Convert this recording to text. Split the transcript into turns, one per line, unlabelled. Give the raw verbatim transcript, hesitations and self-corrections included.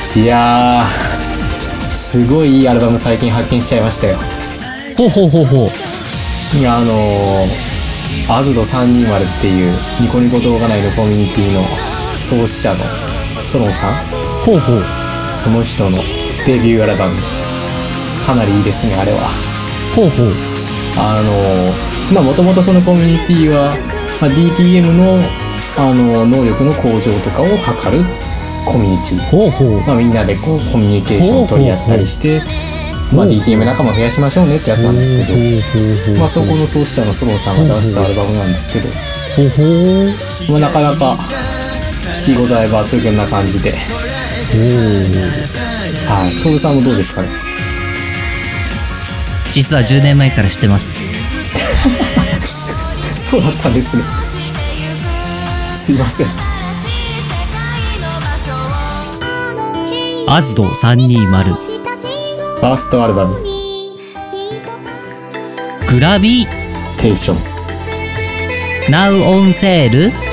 いやーすごいいいアルバム最近発見しちゃいましたよ。
ほうほうほうほう。
いやあのー、アズドさんにーまるっていうニコニコ動画内のコミュニティの創始者のソロンさん、
ほうほう。
その人のデビューアルバムかなりいいですね。あれは
ほうほう。
あのー、まあもともとそのコミュニティは、まあ、ディーティーエム の、あのー、能力の向上とかを図るコミュニティ。
ほうほう。
まあ、みんなでこうコミュニケーションを取り合ったりして、まあ、ディーティーエム 仲間増やしましょうねってやつなんですけど、まあ、そこの創始者のソロンさんが出したアルバムなんですけど、
ほうほう。
まあ、なかなか聴き応え抜群な感じで、はい、トールさんもどうですかね。
実はじゅうねんまえから知ってます。
そうだったんですね。すいません。
アズドさんにーまる
ファーストアルバム
グラビ
テーション
ナウオンセール